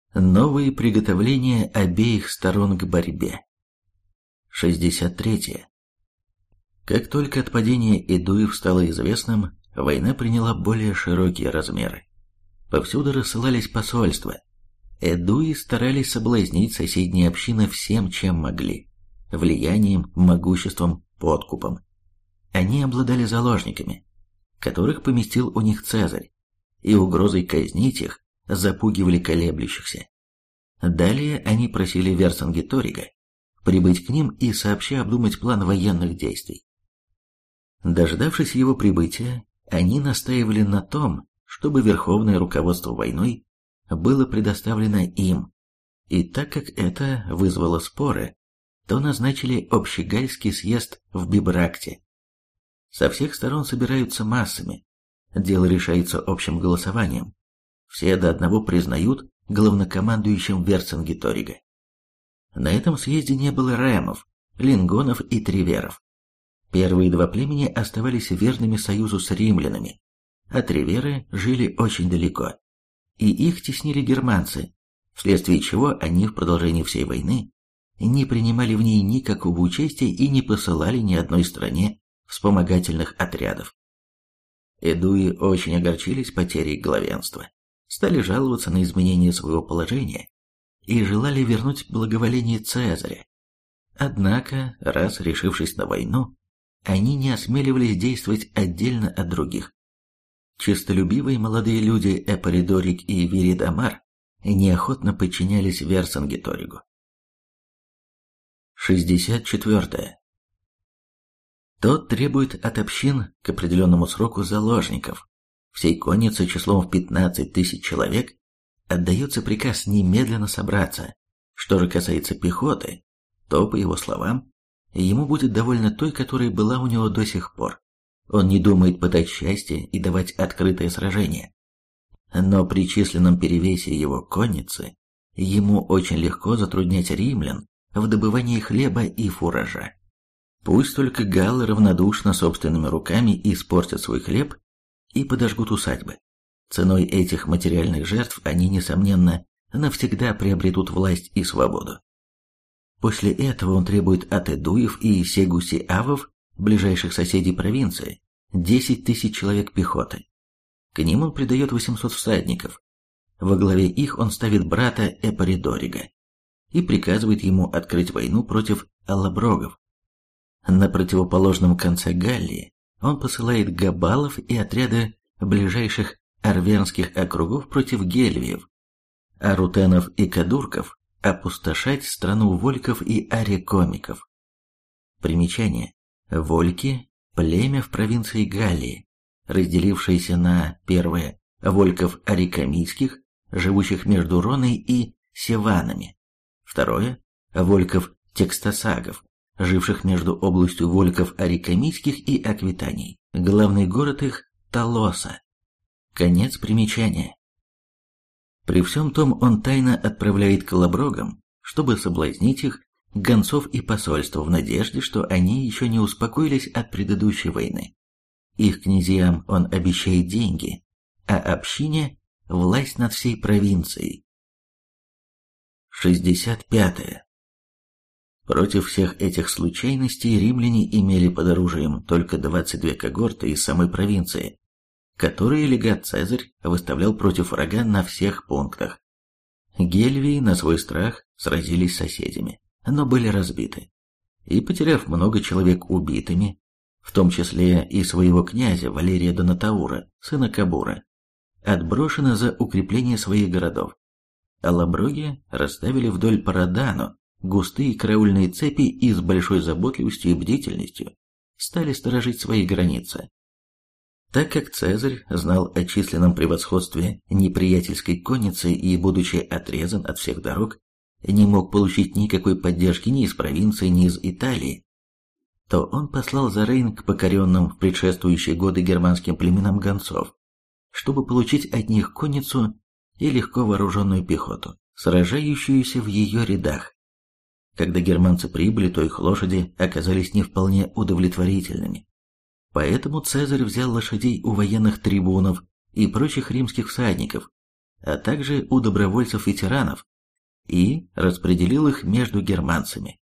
Новые приготовления обеих сторон к борьбе. 63. Как только отпадение эдуев стало известным, война приняла более широкие размеры. Повсюду рассылались посольства. Эдуи старались соблазнить соседние общины всем, чем могли: влиянием, могуществом, подкупом. Они обладали заложниками, которых поместил у них Цезарь, и угрозой казнить их запугивали колеблющихся. Далее они просили Верцингеторига прибыть к ним и сообща обдумать план военных действий. Дождавшись его прибытия, они настаивали на том, чтобы верховное руководство войной было предоставлено им, и так как это вызвало споры, то назначили общегальский съезд в Бибракте. Со всех сторон собираются массами, дело решается общим голосованием, все до одного признают главнокомандующим Верцингеторига. На этом съезде не было ремов, лингонов и триверов. Первые два племени оставались верными союзу с римлянами, а триверы жили очень далеко, и их теснили германцы, вследствие чего они в продолжении всей войны не принимали в ней никакого участия и не посылали ни одной стране вспомогательных отрядов. Эдуи очень огорчились потерей главенства, стали жаловаться на изменение своего положения и желали вернуть благоволение Цезаря. Однако, раз решившись на войну, они не осмеливались действовать отдельно от других. Честолюбивые молодые люди Эпоридорик и Виридамар неохотно подчинялись Верцингеторигу. 64. Тот требует от общин к определенному сроку заложников. Всей коннице числом в 15 тысяч человек отдается приказ немедленно собраться. Что же касается пехоты, то, по его словам, ему будет довольно той, которая была у него до сих пор. Он не думает пытать счастье и давать открытое сражение. Но при численном перевесе его конницы ему очень легко затруднять римлян в добывании хлеба и фуража. Пусть только галлы равнодушно собственными руками испортят свой хлеб и подожгут усадьбы. Ценой этих материальных жертв они, несомненно, навсегда приобретут власть и свободу. После этого он требует от эдуев и сегусиавов, ближайших соседей провинции, 10 тысяч человек пехоты. К ним он придает 800 всадников. Во главе их он ставит брата Эпоридорига и приказывает ему открыть войну против аллоброгов. На противоположном конце Галлии он посылает габалов и отряды ближайших арвернских округов против гельвиев, а рутенов и кадурков опустошать страну вольков и арекомиков. Примечание. Вольки – племя в провинции Галлии, разделившееся на первое – вольков арекомийских, живущих между Роной и Севанами, второе – вольков текстосагов, живших между областью вольков арекомийских и Аквитаний. Главный город их – Талоса. Конец примечания. При всем том он тайно отправляет к аллоброгам, чтобы соблазнить их, гонцов и посольства в надежде, что они еще не успокоились от предыдущей войны. Их князьям он обещает деньги, а общине – власть над всей провинцией. 65. Против всех этих случайностей римляне имели под оружием только 22 когорты из самой провинции, которые легат Цезарь выставлял против врага на всех пунктах. Гельвии на свой страх сразились с соседями, но были разбиты, и, потеряв много человек убитыми, в том числе и своего князя Валерия Донатаура, сына Кабура, отброшены за укрепление своих городов. Аллоброги расставили вдоль по Родану густые караульные цепи и с большой заботливостью и бдительностью стали сторожить свои границы. Так как Цезарь знал о численном превосходстве неприятельской конницы и, будучи отрезан от всех дорог, не мог получить никакой поддержки ни из провинции, ни из Италии, то он послал за Рейн к покоренным в предшествующие годы германским племенам гонцов, чтобы получить от них конницу и легко вооруженную пехоту, сражающуюся в ее рядах. Когда германцы прибыли, то их лошади оказались не вполне удовлетворительными. Поэтому Цезарь взял лошадей у военных трибунов и прочих римских всадников, а также у добровольцев-ветеранов, и распределил их между германцами.